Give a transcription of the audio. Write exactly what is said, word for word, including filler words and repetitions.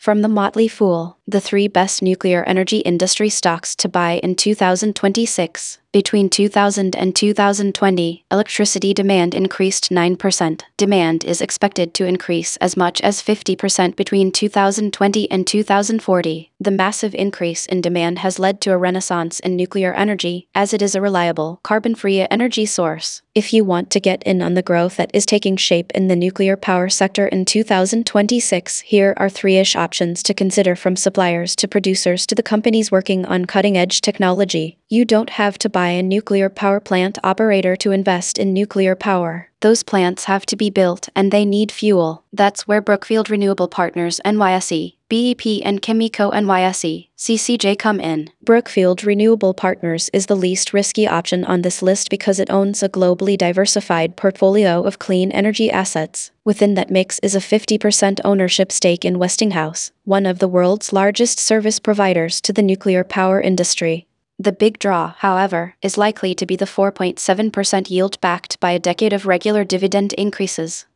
From the Motley Fool, the three best nuclear energy industry stocks to buy in two thousand twenty-six. Between two thousand and two thousand twenty, electricity demand increased nine percent. Demand is expected to increase as much as fifty percent between two thousand twenty and two thousand forty. The massive increase in demand has led to a renaissance in nuclear energy, as it is a reliable, carbon-free energy source. If you want to get in on the growth that is taking shape in the nuclear power sector in two thousand twenty-six, here are three-ish options to consider, from suppliers to producers to the companies working on cutting-edge technology. You don't have to buy a nuclear power plant operator to invest in nuclear power. Those plants have to be built and they need fuel. That's where Brookfield Renewable Partners N Y S E, B E P and Chemico N Y S E, C C J come in. Brookfield Renewable Partners is the least risky option on this list because it owns a globally diversified portfolio of clean energy assets. Within that mix is a fifty percent ownership stake in Westinghouse, one of the world's largest service providers to the nuclear power industry. The big draw, however, is likely to be the four point seven percent yield backed by a decade of regular dividend increases.